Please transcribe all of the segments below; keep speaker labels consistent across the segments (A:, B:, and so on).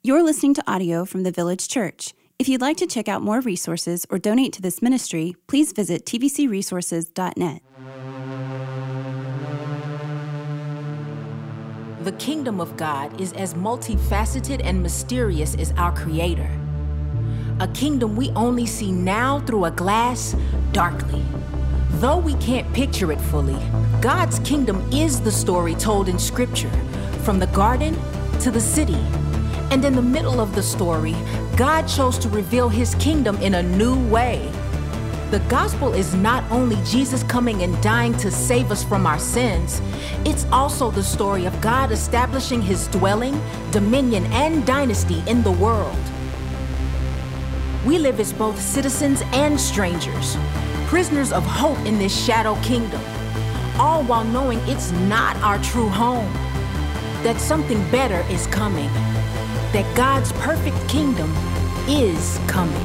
A: You're listening to audio from the Village Church. If you'd like to check out more resources or donate to this ministry, please visit tvcresources.net.
B: The kingdom of God is as multifaceted and mysterious as our Creator. A kingdom we only see now through a glass, darkly. Though we can't picture it fully, God's kingdom is the story told in Scripture, from the garden to the city. And in the middle of the story, God chose to reveal His kingdom in a new way. The gospel is not only Jesus coming and dying to save us from our sins, it's also the story of God establishing His dwelling, dominion, and dynasty in the world. We live as both citizens and strangers, prisoners of hope in this shadow kingdom, all while knowing it's not our true home, that something better is coming, that God's perfect kingdom is coming.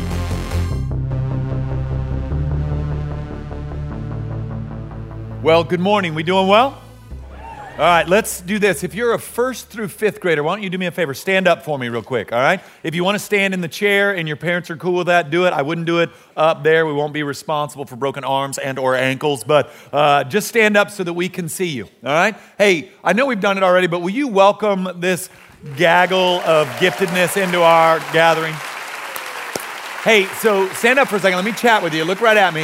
C: Well, good morning. We doing well? All right, let's do this. If you're a first through fifth grader, why don't you do me a favor? Stand up for me real quick, all right? If you want to stand in the chair and your parents are cool with that, do it. I wouldn't do it up there. We won't be responsible for broken arms and or ankles, but just stand up so that we can see you, all right? Hey, I know we've done it already, but will you welcome this gaggle of giftedness into our gathering? Hey, so stand up for a second. Let me chat with you. Look right at me.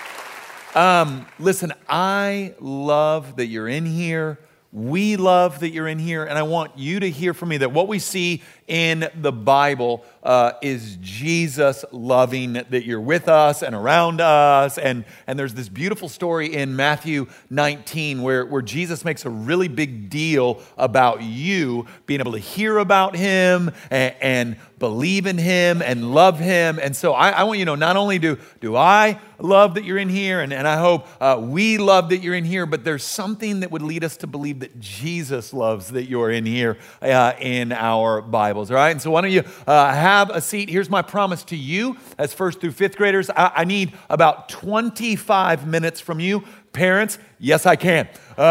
C: Listen, I love that you're in here. We love that you're in here, and I want you to hear from me that what we see in the Bible is Jesus loving that you're with us and around us, and there's this beautiful story in Matthew 19 where Jesus makes a really big deal about you being able to hear about Him and believe in Him and love Him. And so I want you to know, not only do I love that you're in here, and I hope we love that you're in here, but there's something that would lead us to believe that Jesus loves that you're in here in our Bibles, all right? And so why don't you have a seat. Here's my promise to you as first through fifth graders. I need about 25 minutes from you. Parents, yes, I can.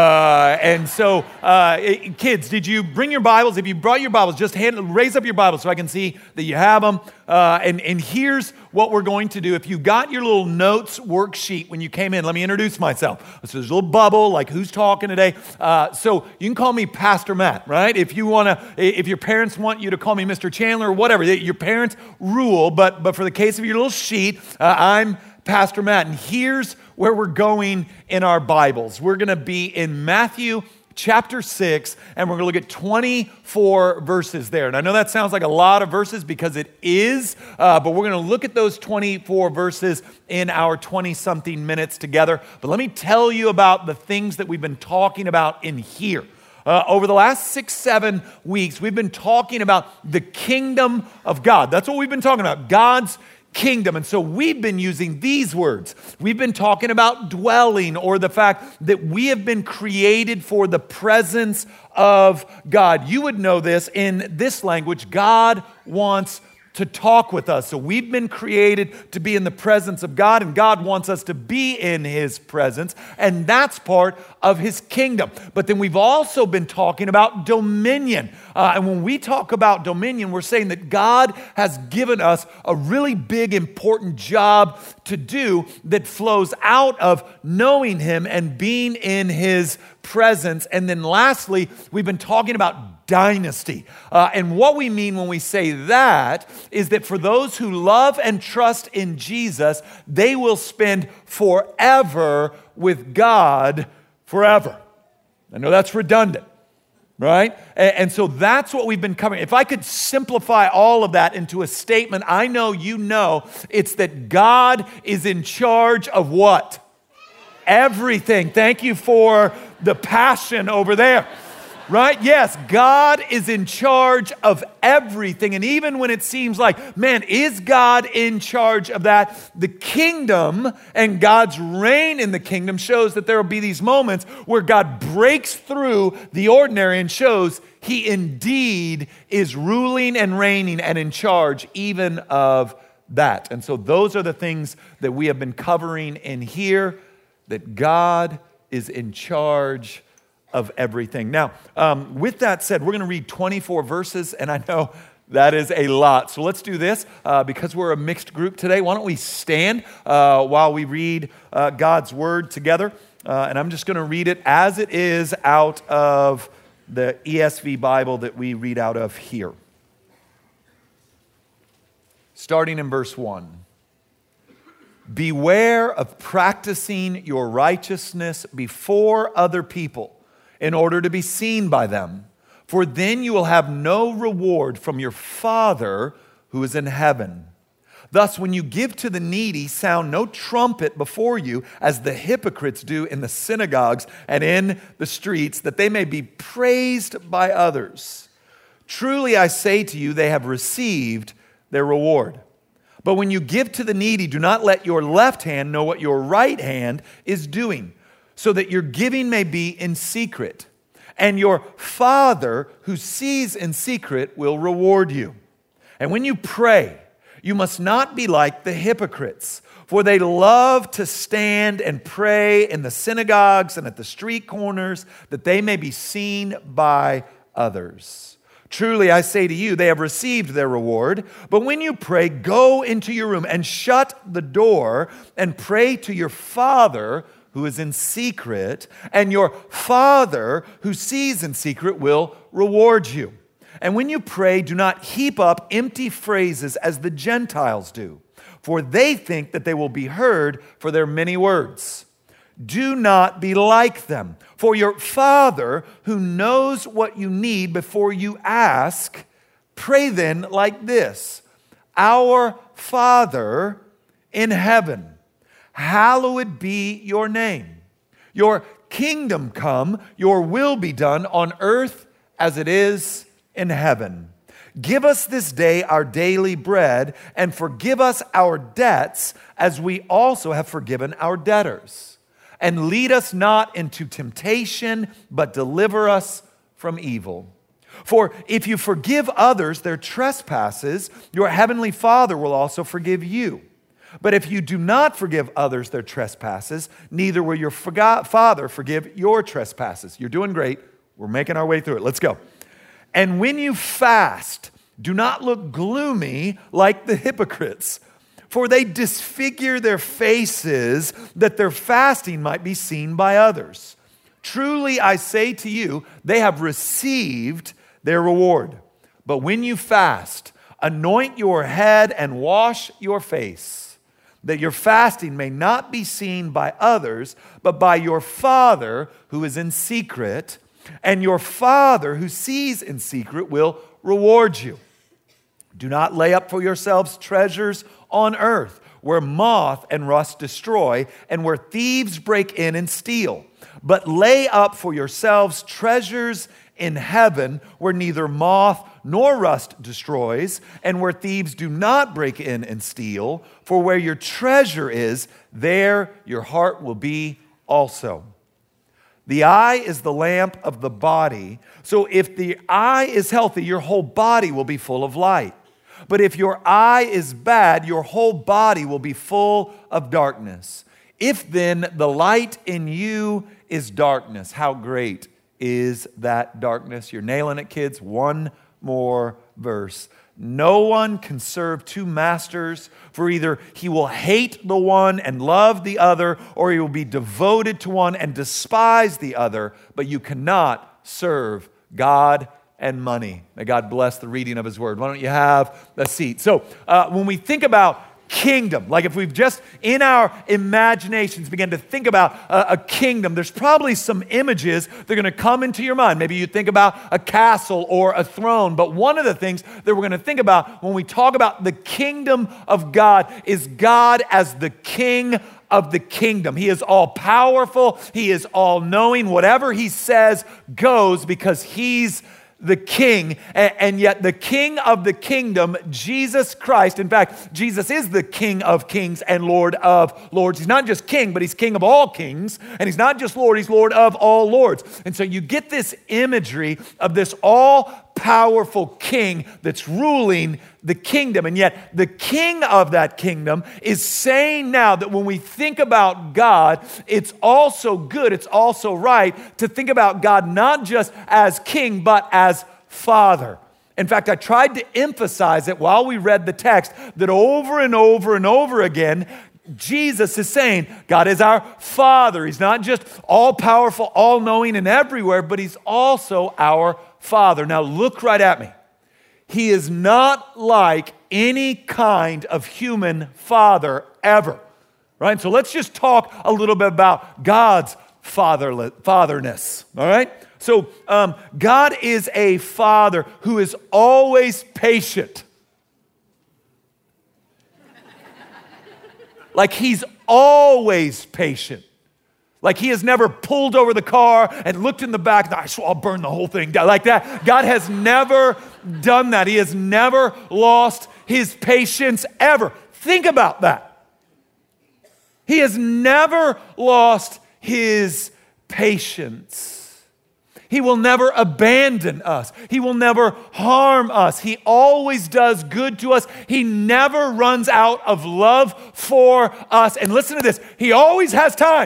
C: And so, kids, did you bring your Bibles? If you brought your Bibles, just raise up your Bibles so I can see that you have them. And here's what we're going to do. If you got your little notes worksheet when you came in, let me introduce myself. So there's a little bubble, like who's talking today. So you can call me Pastor Matt, right? If your parents want you to call me Mr. Chandler or whatever, your parents rule. But for the case of your little sheet, I'm Pastor Matt. And here's where we're going in our Bibles. We're going to be in Matthew chapter 6, and we're going to look at 24 verses there. And I know that sounds like a lot of verses because it is, but we're going to look at those 24 verses in our 20-something minutes together. But let me tell you about the things that we've been talking about in here. Over the last 6-7 weeks, we've been talking about the kingdom of God. That's what we've been talking about, God's kingdom. And so we've been using these words. We've been talking about dwelling, or the fact that we have been created for the presence of God. You would know this in this language. God wants to talk with us. So we've been created to be in the presence of God, and God wants us to be in His presence, and that's part of His kingdom. But then we've also been talking about dominion. And when we talk about dominion, we're saying that God has given us a really big, important job to do that flows out of knowing Him and being in His presence. And then lastly, we've been talking about dynasty. And what we mean when we say that is that for those who love and trust in Jesus, they will spend forever with God forever. I know that's redundant, right? And so that's what we've been covering. If I could simplify all of that into a statement, I know you know it's that God is in charge of what? Everything. Thank you for the passion over there. Right? Yes, God is in charge of everything. And even when it seems like, man, is God in charge of that? The kingdom and God's reign in the kingdom shows that there will be these moments where God breaks through the ordinary and shows He indeed is ruling and reigning and in charge even of that. And so those are the things that we have been covering in here, that God is in charge of everything. Now, with that said, we're going to read 24 verses, and I know That is a lot. So let's do this. Because we're a mixed group today, why don't we stand while we read God's word together? And I'm just going to read it as it is out of the ESV Bible that we read out of here. Starting in verse 1. Beware of practicing your righteousness before other people in order to be seen by them, for then you will have no reward from your Father who is in heaven. Thus, when you give to the needy, sound no trumpet before you, as the hypocrites do in the synagogues and in the streets, that they may be praised by others. Truly, I say to you, they have received their reward. But when you give to the needy, do not let your left hand know what your right hand is doing, so that your giving may be in secret. And your Father who sees in secret will reward you. And when you pray, you must not be like the hypocrites, for they love to stand and pray in the synagogues and at the street corners, that they may be seen by others. Truly, I say to you, they have received their reward. But when you pray, go into your room and shut the door and pray to your Father who is in secret, and your Father who sees in secret will reward you. And when you pray, do not heap up empty phrases as the Gentiles do, for they think that they will be heard for their many words. Do not be like them, for your Father who knows what you need before you ask, pray then like this: Our Father in heaven, hallowed be your name. Your kingdom come, your will be done on earth as it is in heaven. Give us this day our daily bread, and forgive us our debts as we also have forgiven our debtors. And lead us not into temptation, but deliver us from evil. For if you forgive others their trespasses, your heavenly Father will also forgive you. But if you do not forgive others their trespasses, neither will your Father forgive your trespasses. You're doing great. We're making our way through it. Let's go. And when you fast, do not look gloomy like the hypocrites, for they disfigure their faces that their fasting might be seen by others. Truly, I say to you, they have received their reward. But when you fast, anoint your head and wash your face, that your fasting may not be seen by others, but by your Father who is in secret, and your Father who sees in secret will reward you. Do not lay up for yourselves treasures on earth, where moth and rust destroy, and where thieves break in and steal. But lay up for yourselves treasures in heaven, where neither moth nor rust destroys, and where thieves do not break in and steal. For where your treasure is, there your heart will be also. The eye is the lamp of the body. So if the eye is healthy, your whole body will be full of light. But if your eye is bad, your whole body will be full of darkness. If then the light in you is darkness, how great is that darkness? You're nailing it, kids. One more verse. No one can serve two masters, for either he will hate the one and love the other, or he will be devoted to one and despise the other. But you cannot serve God and money. May God bless the reading of his word. Why don't you have a seat? So when we think about kingdom, like if we've just in our imaginations began to think about a kingdom, there's probably some images that are going to come into your mind. Maybe you think about a castle or a throne, but one of the things that we're going to think about when we talk about the kingdom of God is God as the king of the kingdom. He is all powerful. He is all knowing. Whatever he says goes because he's the king, and yet the king of the kingdom, Jesus Christ. In fact, Jesus is the King of kings and Lord of lords. He's not just king, but he's king of all kings, and he's not just Lord, he's Lord of all lords. And so you get this imagery of this all-powerful king that's ruling the kingdom, and yet the king of that kingdom is saying now that when we think about God, it's also good, it's also right to think about God not just as king, but as Father. In fact, I tried to emphasize it while we read the text that over and over and over again, Jesus is saying God is our Father. He's not just all-powerful, all-knowing, and everywhere, but He's also our Father. Now look right at me. He is not like any kind of human father ever, right? So let's just talk a little bit about God's fatherness, all right? So God is a father who is always patient. Like He's always patient. Like He has never pulled over the car and looked in the back, I'll burn the whole thing down. Like that. God has never done that. He has never lost His patience ever. Think about that. He has never lost His patience. He will never abandon us. He will never harm us. He always does good to us. He never runs out of love for us. And listen to this. He always has time.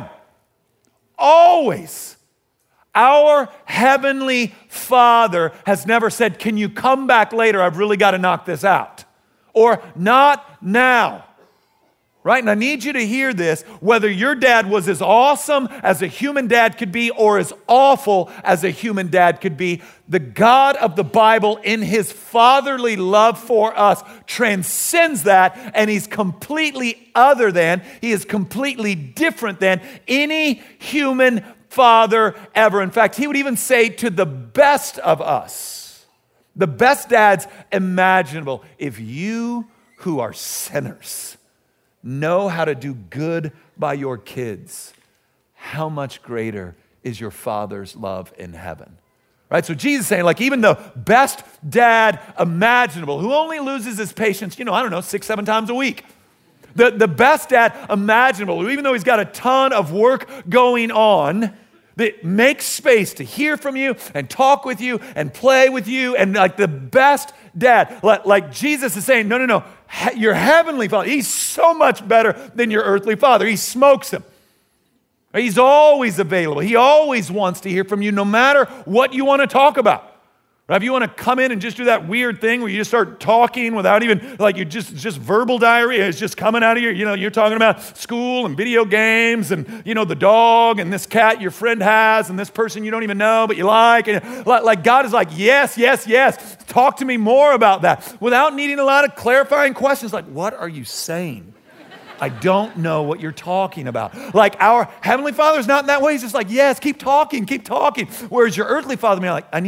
C: Always. Our Heavenly Father has never said, can you come back later? I've really got to knock this out. Or not now. Right? And I need you to hear this, whether your dad was as awesome as a human dad could be or as awful as a human dad could be, the God of the Bible in His fatherly love for us transcends that, and He's completely other than, He is completely different than any human father ever. In fact, He would even say to the best of us, the best dads imaginable, if you who are sinners know how to do good by your kids, how much greater is your Father's love in heaven? Right? So Jesus is saying, like, even the best dad imaginable, who only loses his patience, 6, 7 times a week. The best dad imaginable, who even though he's got a ton of work going on, that makes space to hear from you and talk with you and play with you, and like the best dad, like Jesus is saying, no, your Heavenly Father, He's so much better than your earthly father. He smokes him. He's always available. He always wants to hear from you no matter what you want to talk about. Right? If you want to come in and just do that weird thing where you just start talking without even, like you just verbal diarrhea is just coming out of you're talking about school and video games and, the dog and this cat your friend has and this person you don't even know but you like. And like God is like, yes. Talk to me more about that without needing a lot of clarifying questions like, what are you saying? I don't know what you're talking about. Like our Heavenly Father is not in that way. He's just like, yes, keep talking. Whereas your earthly father may be like,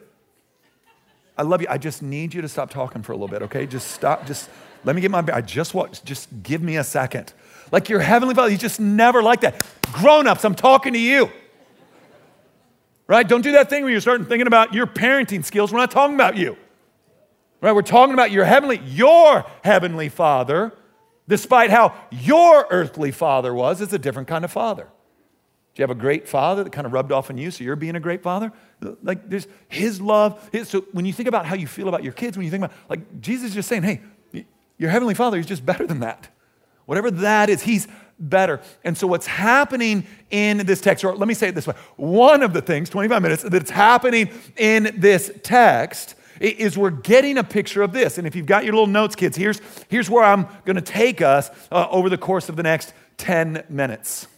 C: I love you. I just need you to stop talking for a little bit, okay? Just stop. Just let me get my, just give me a second. Like your Heavenly Father, He's just never like that. Grown-ups, I'm talking to you. Right? Don't do that thing where you're starting thinking about your parenting skills. We're not talking about you. Right? We're talking about your Heavenly Father, despite how your earthly father was, is a different kind of father. Do you have a great father that kind of rubbed off on you, so you're being a great father? Like there's His love. So when you think about how you feel about your kids, when you think about, like Jesus is just saying, hey, your Heavenly Father is just better than that. Whatever that is, He's better. And so what's happening in this text, or let me say it this way, one of the things, 25 minutes, that's happening in this text is we're getting a picture of this. And if you've got your little notes, kids, here's where I'm going to take us over the course of the next 10 minutes.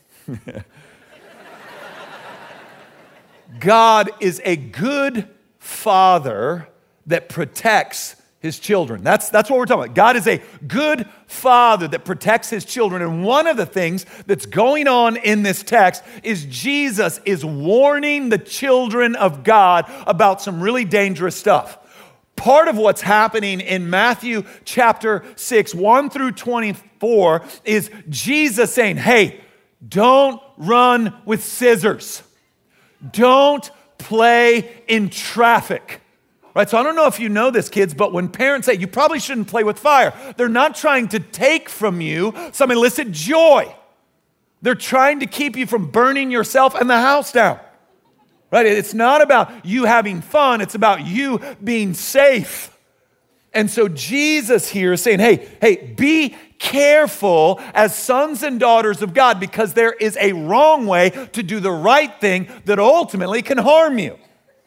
C: God is a good father that protects His children. That's what we're talking about. God is a good father that protects His children. And one of the things that's going on in this text is Jesus is warning the children of God about some really dangerous stuff. Part of what's happening in Matthew chapter 6, 1 through 24 is Jesus saying, hey, don't run with scissors. Don't play in traffic, right? So I don't know if you know this, kids, but when parents say you probably shouldn't play with fire, they're not trying to take from you some illicit joy. They're trying to keep you from burning yourself and the house down, right? It's not about you having fun. It's about you being safe. And so Jesus here is saying, hey, be careful as sons and daughters of God, because there is a wrong way to do the right thing that ultimately can harm you.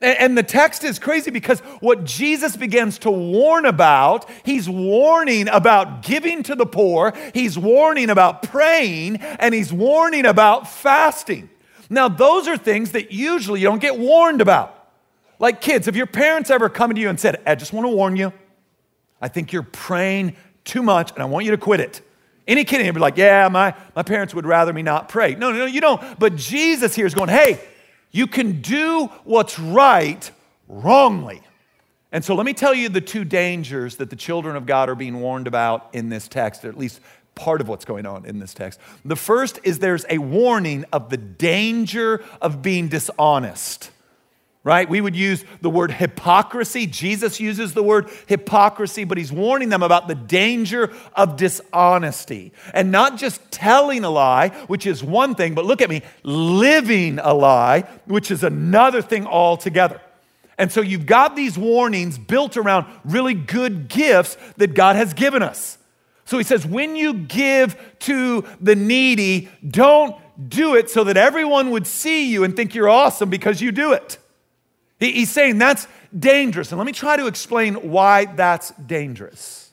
C: And the text is crazy because what Jesus begins to warn about, he's warning about giving to the poor, he's warning about praying, and he's warning about fasting. Now, those are things that usually you don't get warned about. Like kids, have your parents ever come to you and said, I just want to warn you, I think you're praying too much and I want you to quit it. Any kid in here would be like, yeah, my parents would rather me not pray. No, you don't. But Jesus here is going, hey, you can do what's right wrongly. And so let me tell you the two dangers that the children of God are being warned about in this text, or at least part of what's going on in this text. The first is there's a warning of the danger of being dishonest. Right? We would use the word hypocrisy. Jesus uses the word hypocrisy, but he's warning them about the danger of dishonesty. And not just telling a lie, which is one thing, but look at me, living a lie, which is another thing altogether. And so you've got these warnings built around really good gifts that God has given us. So he says, when you give to the needy, don't do it so that everyone would see you and think you're awesome because you do it. He's saying that's dangerous. And let me try to explain why that's dangerous.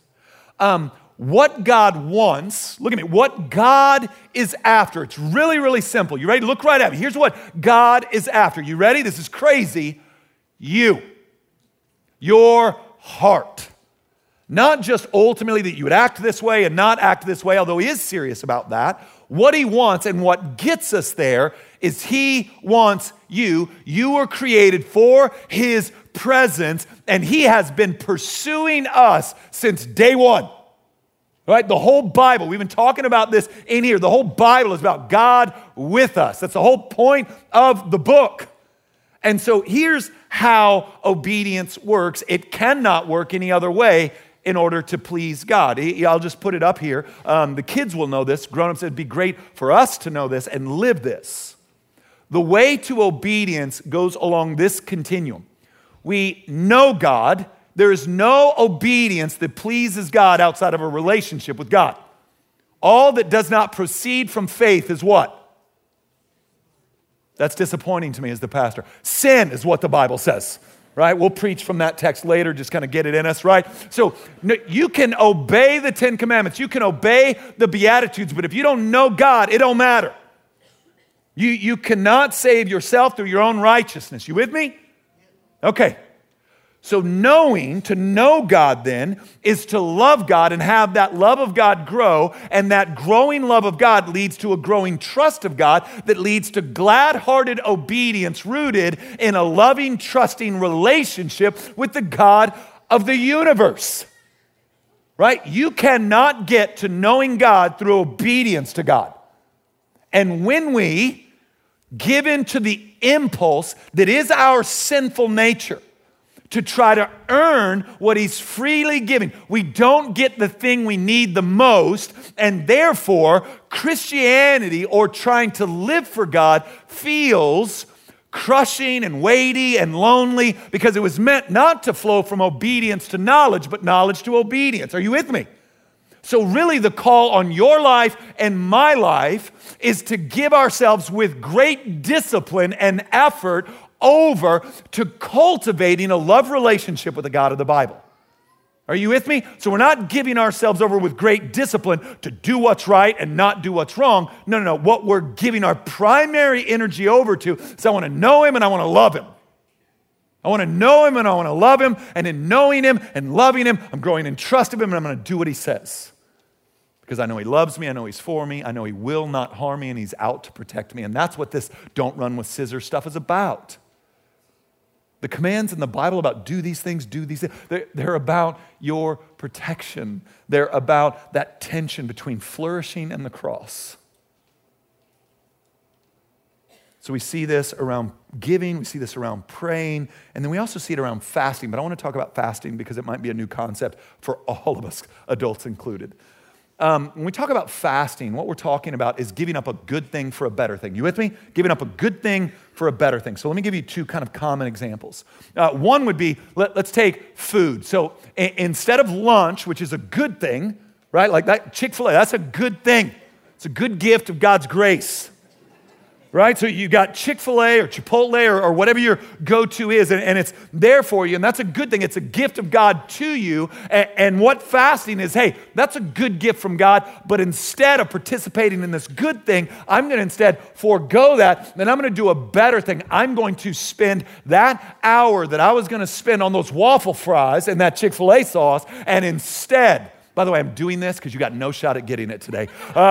C: What God wants, look at me, what God is after. It's really, really simple. You ready to look right at me? Here's what God is after. You ready? This is crazy. You. Your heart. Not just ultimately that you would act this way and not act this way, although he is serious about that. What he wants and what gets us there is he wants you. You were created for his presence, and he has been pursuing us since day one. Right? The whole Bible, we've been talking about this in here. The whole Bible is about God with us. That's the whole point of the book. And so here's how obedience works. It cannot work any other way in order to please God. I'll just put it up here. The kids will know this. Grown-ups, it'd be great for us to know this and live this. The way to obedience goes along this continuum. We know God. There is no obedience that pleases God outside of a relationship with God. All that does not proceed from faith is what? That's disappointing to me as the pastor. Sin is what the Bible says. Right? We'll preach from that text later, just kind of get it in us, right? So you can obey the 10 Commandments. You can obey the Beatitudes, but if you don't know God, it don't matter. You cannot save yourself through your own righteousness. You with me? Okay. So to know God then, is to love God and have that love of God grow, and that growing love of God leads to a growing trust of God that leads to glad-hearted obedience rooted in a loving, trusting relationship with the God of the universe. Right? You cannot get to knowing God through obedience to God. And when we give in to the impulse that is our sinful nature, to try to earn what he's freely giving, we don't get the thing we need the most, and therefore Christianity, or trying to live for God, feels crushing and weighty and lonely because it was meant not to flow from obedience to knowledge, but knowledge to obedience. Are you with me? So really the call on your life and my life is to give ourselves with great discipline and effort over to cultivating a love relationship with the God of the Bible. Are you with me? So we're not giving ourselves over with great discipline to do what's right and not do what's wrong. No. What we're giving our primary energy over to is I want to know him and I want to love him. I want to know him and I want to love him. And in knowing him and loving him, I'm growing in trust of him and I'm going to do what he says. Because I know he loves me, I know he's for me, I know he will not harm me, and he's out to protect me. And that's what this don't run with scissors stuff is about. The commands in the Bible about do these things, they're about your protection. They're about that tension between flourishing and the cross. So we see this around giving, we see this around praying, and then we also see it around fasting. But I want to talk about fasting because it might be a new concept for all of us, adults included. When we talk about fasting, what we're talking about is giving up a good thing for a better thing. You with me? Giving up a good thing for a better thing. So let me give you two kind of common examples. One would be, let's take food. So instead of lunch, which is a good thing, right? Like that Chick-fil-A, that's a good thing. It's a good gift of God's grace. right? So you got Chick-fil-A or Chipotle or whatever your go-to is, and it's there for you, and that's a good thing. It's a gift of God to you, and what fasting is, hey, that's a good gift from God, but instead of participating in this good thing, I'm going to instead forego that, and I'm going to do a better thing. I'm going to spend that hour that I was going to spend on those waffle fries and that Chick-fil-A sauce, and instead, by the way, I'm doing this because you got no shot at getting it today.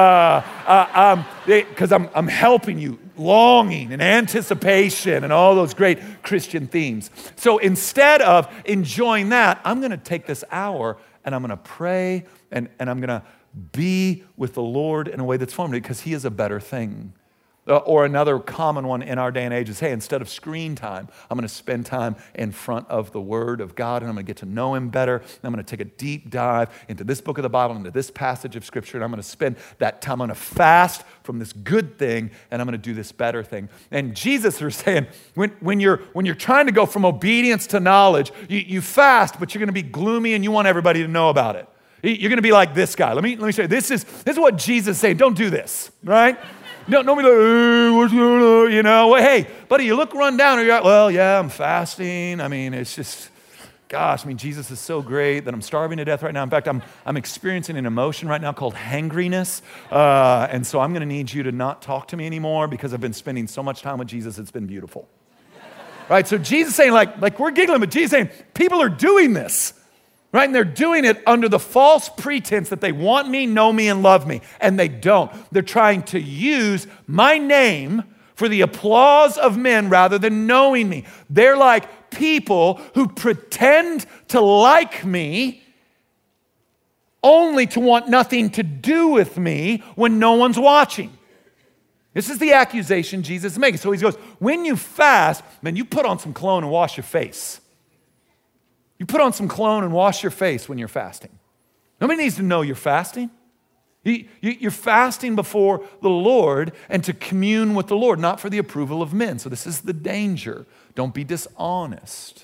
C: Because I'm helping you, longing and anticipation and all those great Christian themes. So instead of enjoying that, I'm going to take this hour and I'm going to pray and I'm going to be with the Lord in a way that's formative because He is a better thing. Or another common one in our day and age is, hey, instead of screen time, I'm going to spend time in front of the Word of God, and I'm going to get to know Him better, and I'm going to take a deep dive into this book of the Bible, into this passage of Scripture, and I'm going to spend that time, I'm going to fast from this good thing, and I'm going to do this better thing. And Jesus is saying, when you're trying to go from obedience to knowledge, you fast, but you're going to be gloomy, and you want everybody to know about it. You're going to be like this guy. Let me show you. This is what Jesus is saying. Don't do this, right? Don't be like, hey, what's going on? You know, well, hey, buddy, you look run down, or you're like, well, yeah, I'm fasting. I mean, it's just, gosh, I mean, Jesus is so great that I'm starving to death right now. In fact, I'm experiencing an emotion right now called hangriness, and so I'm going to need you to not talk to me anymore because I've been spending so much time with Jesus. It's been beautiful, right? So Jesus saying, like we're giggling, but Jesus saying, people are doing this. Right? And they're doing it under the false pretense that they want me, know me, and love me. And they don't. They're trying to use my name for the applause of men rather than knowing me. They're like people who pretend to like me only to want nothing to do with me when no one's watching. This is the accusation Jesus is making. So he goes, when you fast, man, you put on some cologne and wash your face. You put on some cologne and wash your face when you're fasting. Nobody needs to know you're fasting. You're fasting before the Lord and to commune with the Lord, not for the approval of men. So this is the danger. Don't be dishonest.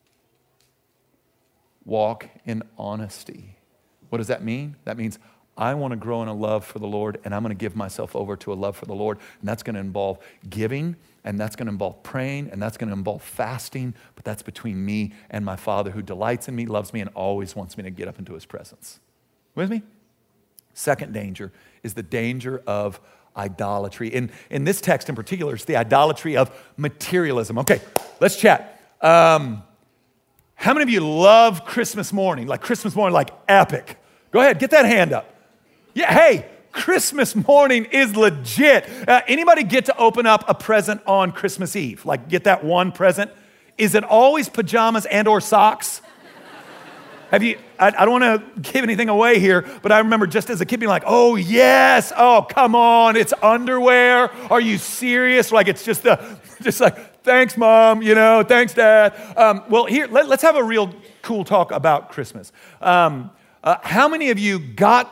C: Walk in honesty. What does that mean? That means I want to grow in a love for the Lord, and I'm going to give myself over to a love for the Lord, and that's going to involve giving, and that's going to involve praying, and that's going to involve fasting, but that's between me and my Father who delights in me, loves me, and always wants me to get up into His presence. With me? Second danger is the danger of idolatry. In this text in particular, it's the idolatry of materialism. Okay, let's chat. How many of you love Christmas morning? Like Christmas morning, like epic. Go ahead, get that hand up. Yeah, hey, Christmas morning is legit. Anybody get to open up a present on Christmas Eve? Like get that one present? Is it always pajamas and or socks? Have you, I don't want to give anything away here, but I remember just as a kid being like, oh yes, oh come on, it's underwear. Are you serious? Like it's just like, thanks mom, you know, thanks dad. Well here, let's have a real cool talk about Christmas. How many of you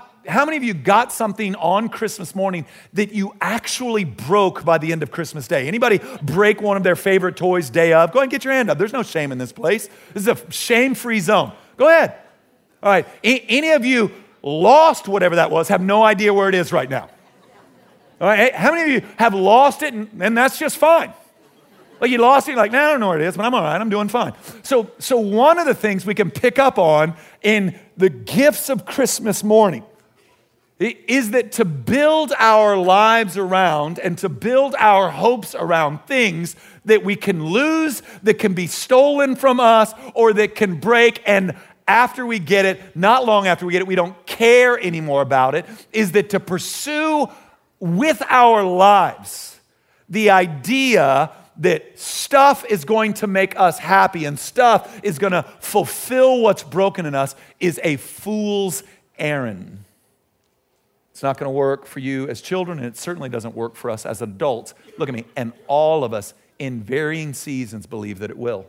C: got something on Christmas morning that you actually broke by the end of Christmas Day? Anybody break one of their favorite toys day of? Go ahead and get your hand up. There's no shame in this place. This is a shame-free zone. Go ahead. All right. Any of you lost whatever that was, have no idea where it is right now? All right. How many of you have lost it and that's just fine? Like you lost it, you're like, nah, I don't know where it is, but I'm all right, I'm doing fine. So one of the things we can pick up on in the gifts of Christmas morning is that to build our lives around and to build our hopes around things that we can lose, that can be stolen from us, or that can break, and after we get it, not long after we get it, we don't care anymore about it, is that to pursue with our lives the idea that stuff is going to make us happy and stuff is going to fulfill what's broken in us is a fool's errand. It's not going to work for you as children, and it certainly doesn't work for us as adults. Look at me, and all of us in varying seasons believe that it will.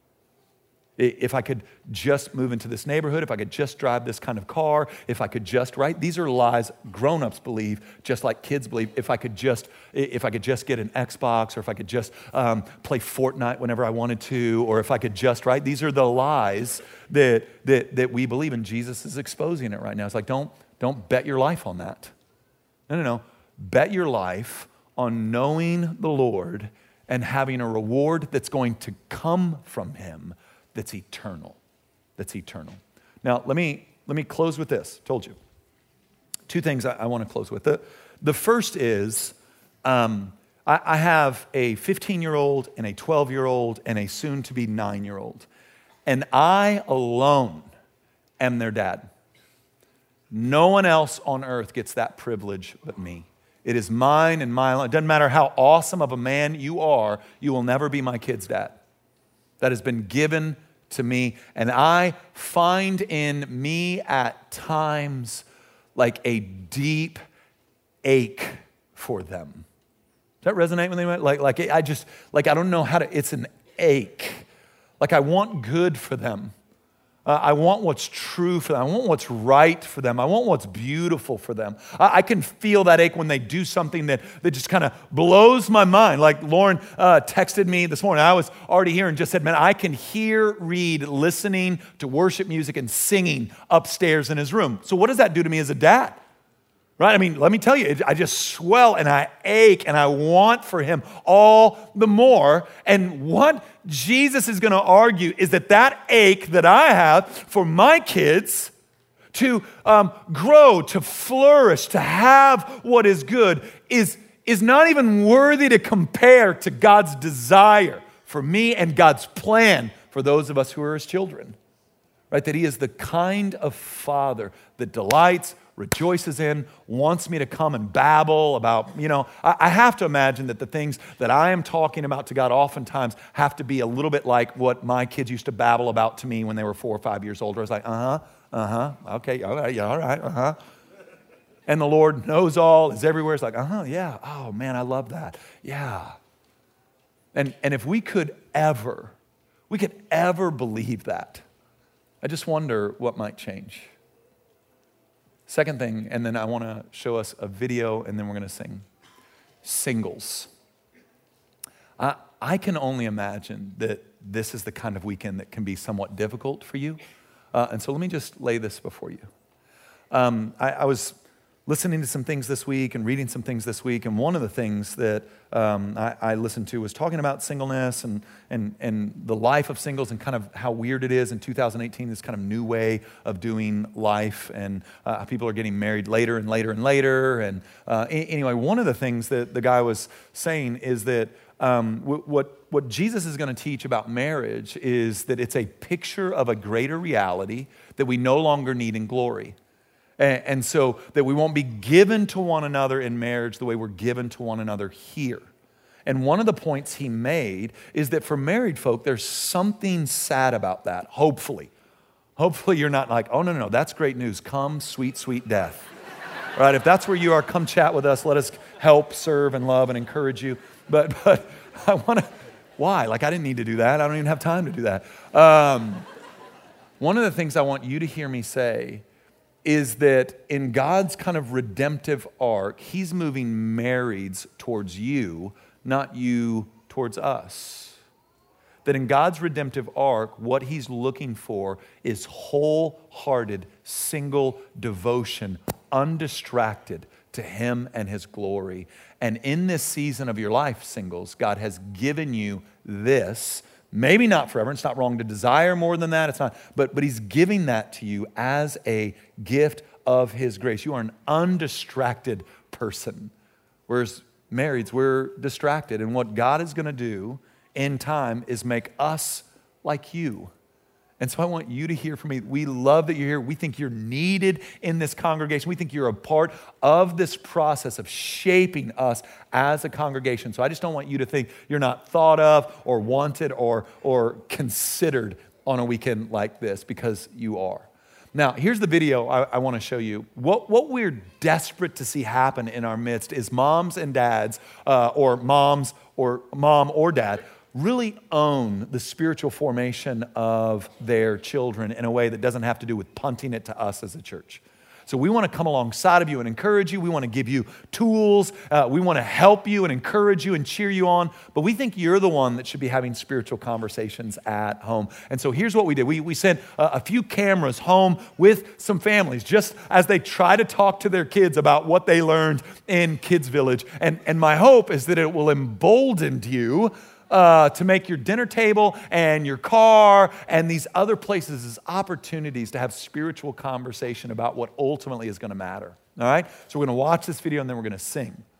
C: If I could just move into this neighborhood, if I could just drive this kind of car, if I could just, right? These are lies grown-ups believe, just like kids believe. If I could just get an Xbox, or if I could just play Fortnite whenever I wanted to, or if I could just, right? These are the lies that we believe, and Jesus is exposing it right now. It's like, don't bet your life on that. No. Bet your life on knowing the Lord and having a reward that's going to come from him that's eternal. That's eternal. Now, let me close with this. Told you. Two things I want to close with. The first is I have a 15-year-old and a 12-year-old and a soon-to-be 9-year-old. And I alone am their dad. No one else on earth gets that privilege but me. It is mine and mine alone. It doesn't matter how awesome of a man you are, you will never be my kid's dad. That has been given to me. And I find in me at times like a deep ache for them. Does that resonate with anyone? I don't know how to, it's an ache. Like I want good for them. I want what's true for them. I want what's right for them. I want what's beautiful for them. I can feel that ache when they do something that just kind of blows my mind. Like Lauren texted me this morning. I was already here and just said, man, I can hear Reed listening to worship music and singing upstairs in his room. So what does that do to me as a dad? Right? I mean, let me tell you, I just swell and I ache and I want for him all the more. And what Jesus is going to argue is that ache that I have for my kids to grow, to flourish, to have what is good is not even worthy to compare to God's desire for me and God's plan for those of us who are his children. Right? That he is the kind of father that delights, rejoices in, wants me to come and babble about, I have to imagine that the things that I am talking about to God oftentimes have to be a little bit like what my kids used to babble about to me when they were 4 or 5 years old. I was like, okay, all right, yeah, all right, And the Lord knows all, is everywhere. It's like, yeah, oh man, I love that, yeah. And if we could ever believe that, I just wonder what might change. Second thing, and then I want to show us a video, and then we're going to sing. Singles. I can only imagine that this is the kind of weekend that can be somewhat difficult for you. And so let me just lay this before you. I was listening to some things this week and reading some things this week, and one of the things that I listened to was talking about singleness and the life of singles and kind of how weird it is in 2018, this kind of new way of doing life, and people are getting married later and later and later. And anyway, one of the things that the guy was saying is that what Jesus is going to teach about marriage is that it's a picture of a greater reality that we no longer need in glory. And so that we won't be given to one another in marriage the way we're given to one another here. And one of the points he made is that for married folk, there's something sad about that, hopefully. Hopefully you're not like, oh, no, that's great news. Come, sweet, sweet death. Right? If that's where you are, come chat with us. Let us help, serve, and love, and encourage you. But I want to, why? Like I didn't need to do that. I don't even have time to do that. One of the things I want you to hear me say is that in God's kind of redemptive arc, he's moving marrieds towards you, not you towards us. That in God's redemptive arc, what he's looking for is wholehearted, single devotion, undistracted to him and his glory. And in this season of your life, singles, God has given you this. Maybe not forever. It's not wrong to desire more than that. It's not, but he's giving that to you as a gift of his grace. You are an undistracted person. Whereas marrieds, we're distracted. And what God is going to do in time is make us like you. And so I want you to hear from me. We love that you're here. We think you're needed in this congregation. We think you're a part of this process of shaping us as a congregation. So I just don't want you to think you're not thought of or wanted or considered on a weekend like this, because you are. Now, here's the video I want to show you. What we're desperate to see happen in our midst is moms and dads, or moms or mom or dad, really own the spiritual formation of their children in a way that doesn't have to do with punting it to us as a church. So we want to come alongside of you and encourage you. We want to give you tools. We want to help you and encourage you and cheer you on. But we think you're the one that should be having spiritual conversations at home. And so here's what we did. We sent a few cameras home with some families just as they try to talk to their kids about what they learned in Kids Village. And my hope is that it will embolden you to make your dinner table and your car and these other places as opportunities to have spiritual conversation about what ultimately is going to matter. All right? So we're going to watch this video and then we're going to sing.